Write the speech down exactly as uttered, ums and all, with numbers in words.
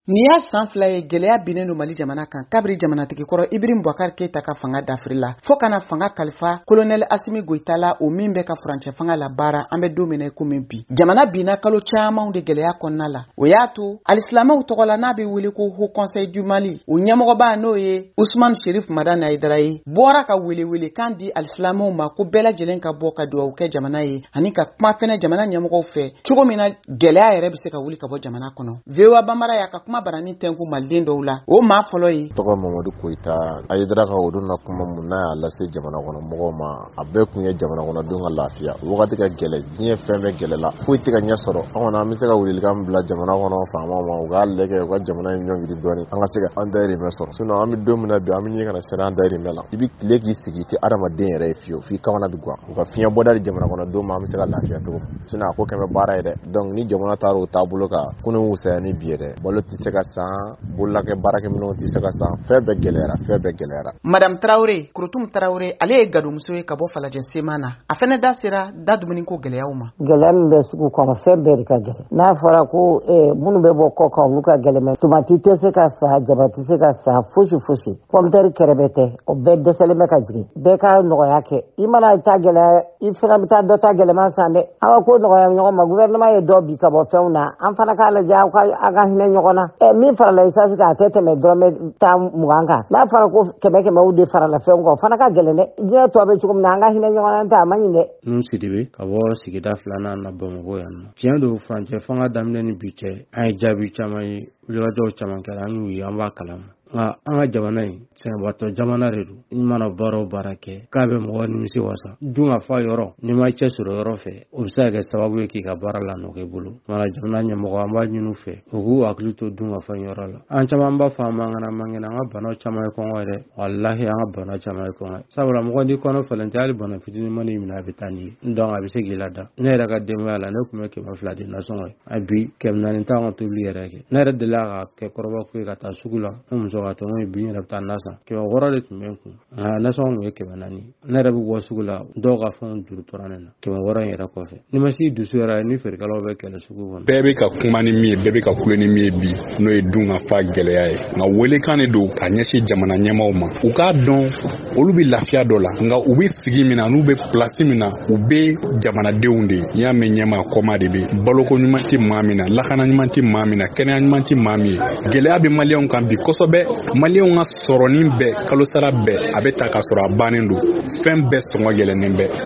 Ni y'a san fila ye gɛlɛya binnen don Mali jamana kan kabiri jamanatigi kɔrɔ Ibrahim Boubacar Keita ka fanga dafiri la fo kana fanga kalifa colonel Assimi Goïta la o min bɛ ka furancɛ fanga la baara an bɛ don min na komi bi jamana binna kalo camanw de gɛlɛya kɔnɔna la o y'a to alisilamaw tɔgɔ la n'a bɛ wele ko Haut Conseil du Mali o ɲɛmɔgɔba n'o ye Ousmane Cherif Madani Aidara ye bɔra ka wele wele kan di alisilamaw ma ko bɛɛ lajɛlen ka bɔ ka dugawu kɛ jamana ye ani ka kuma fɛnɛ jamana ɲɛmɔgɔw fɛ cogo min na gɛlɛya yɛrɛ bɛ se ka wuli ka bɔ jamana kɔnɔ V O A Bambara y'a ka kuma barani tɛnku maliden dɔw la o maa fɔlɔ ye tɔgɔ Mamadu Koita Aidara ka o don na kuma mun na y'a lase jamana kɔnɔ mɔgɔw ma a bɛɛ kun ye jamana kɔnɔdenw ka lafiya wagati ka gɛlɛ diɲɛ fɛn bɛɛ gɛlɛla foyi tɛ ka ɲɛ sɔrɔ an kɔni an bɛ se ka welelikan bila jamana kɔnɔ faamaw ma u k'a lajɛ u ka jamana in ɲɔngiri dɔɔni an ka se ka an dayirimɛ sɔrɔ sinon an bɛ don min na bi an bɛ ɲini ka na sɛnɛ an dayirimɛ la i bɛ tile k'i sigi i tɛ adamaden yɛrɛ ye fiyewu f'i kamana bi guwa u ka fiɲɛ bɔda di jamana kɔnɔdenw ma an bɛ se ka lafiya cogo sinon a ko kɛmɛ baara ye dɛ donc ni jamana taara o taabolo kan kunun wusaya ni bi ye dɛ balo tɛ se ka san bololakɛ baarakɛminɛw tɛ se ka san fɛn bɛɛ gɛlɛyara fɛn bɛɛ gɛlɛyara Madame Traoré Kurutum Traoré ale ye gadumuso ye ka bɔ Falajɛ Sema na a fɛnɛ da sera da dumuni ko gɛlɛyaw ma gɛlɛya min bɛ sugu kɔnɔ fɛn bɛɛ de ka gɛlɛn n'a fɔra ko minnu bɛ bɔ kɔ kan olu ka gɛlɛn tomati tɛ se ka sa jaba tɛ se ka sa fosi fosi pomtɛri kɛrɛbɛ tɛ o bɛɛ dɛsɛlen bɛ ka jigin bɛɛ ka nɔgɔya kɛ i mana ta gɛlɛya i fana bɛ taa dɔ ta gɛlɛman san dɛ an ko nɔgɔya ɲɔgɔn ma gouvernement ye dɔ bi ka bɔ fɛnw na an fana k'a lajɛ aw ka a ka hinɛ ɲɔgɔn na min farala isasi kan a tɛ tɛmɛ dɔrɔmɛ tan mugan kan n'a fɔra ko kɛmɛ kɛmɛw de farala fɛnw kan o fana ka gɛlɛn dɛ diɲɛ tɔ bɛ cogo min na an ka hinɛ ɲɔgɔn na ta a man ɲi dɛ Nun Sidibe ka bɔ sigida filanan na Bamakɔ yan nɔ tiɲɛ don furancɛ fanga daminɛ ni bi cɛ an ye jaabi caman ye wulikajɔw caman kɛra an y'u ye an b'a kalama nka an ka jamana in sɛnɛbatɔ jamana de don i mana baara o baara kɛ k'a bɛ mɔgɔ nimisi wasa dun ka fa yɔrɔ n'i ma cɛ sɔrɔ yɔrɔ fɛ o bɛ se ka kɛ sababu ye k'i ka baara la nɔgɔ i bolo mana jamana ɲɛmɔgɔ an b'a ɲini u fɛ u k'u hakili to dun ka fa yɔrɔ la an caman b'a fɔ an mangana mangana an ka bana caman ye kɔngɔ ye dɛ walahi an ka bana caman ye kɔngɔ ye sabula mɔgɔ n'i kɔnɔ fɛlɛn tɛ hali bana fitinin mani minɛ a bɛ taa n'i ye donc a bɛ se k'i lada ne yɛrɛ ka denbaya la ne tun bɛ kɛmɛ fila di nasɔngɔ ye a bi kɛmɛ naani t'an ka tobili yɛrɛ kɛ ne yɛrɛ delila ka kɛ kɔrɔba ko ye ka taa sugu la ne muso ka tɔn ye bi yɛrɛ bɛ taa nasa kɛmɛ wɔɔrɔ de tun bɛ n kun nka nasɔngɔ kun ye kɛmɛ naani ne yɛrɛ bɛ bɔ sugu la dɔw ka fɛnw juru tora ne na kɛmɛ wɔɔrɔ in yɛrɛ kɔfɛ ni ma si dusu yɛrɛ ni feerekɛlaw bɛ kɛlɛ sugu kɔnɔ bɛɛ bɛ ka kuma ni min ye bɛɛ bɛ ka kule ni min ye bi n'o ye dun ka fa gɛlɛya ye nka welekan de don ka ɲɛsin jamana ɲɛmaaw ma u k'a dɔn olu bɛ lafiya dɔ la nka u bɛ sigi min na n'u bɛ pilasi min na u bɛ jamanadenw de n'i y'a mɛn ɲɛmaa kɔma de bɛ baloko ɲuman tɛ maa min na lakana ɲuman tɛ maa min na kɛnɛya ɲuman tɛ maa min ye gɛlɛya bɛ maliyɛnw kan bi kosɛbɛ maliyɛnw ka sɔrɔnin bɛɛ kalosara bɛɛ a bɛ ta ka sɔrɔ a bannen don fɛn bɛɛ sɔngɔ yɛlɛnnen bɛɛ